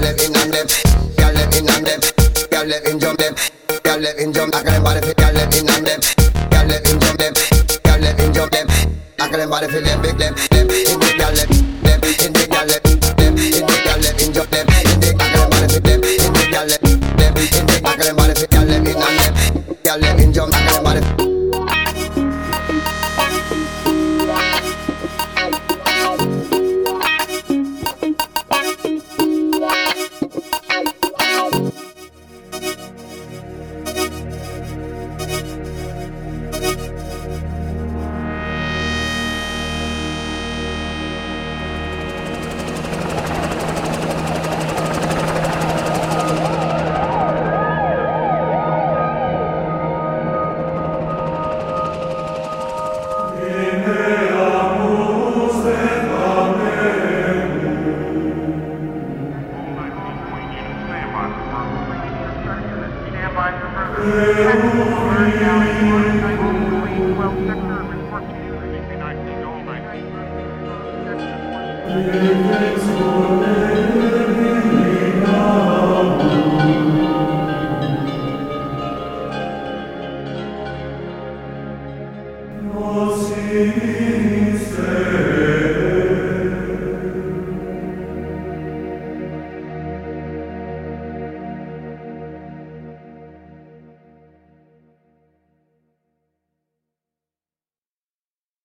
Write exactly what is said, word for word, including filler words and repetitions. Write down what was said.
them in and them, girl them in and them, girl them in jump them, girl them in jump. I can body fit, girl them in and them, girl them in jump them, girl them in jump them. I can body fit them big them, them in the girl them, them in the girl them, them in the girl them in jump them, in the I can body fit them, in the girl them, them in the I can body fit girl them in and them, girl them in jump. I can body. Thank you.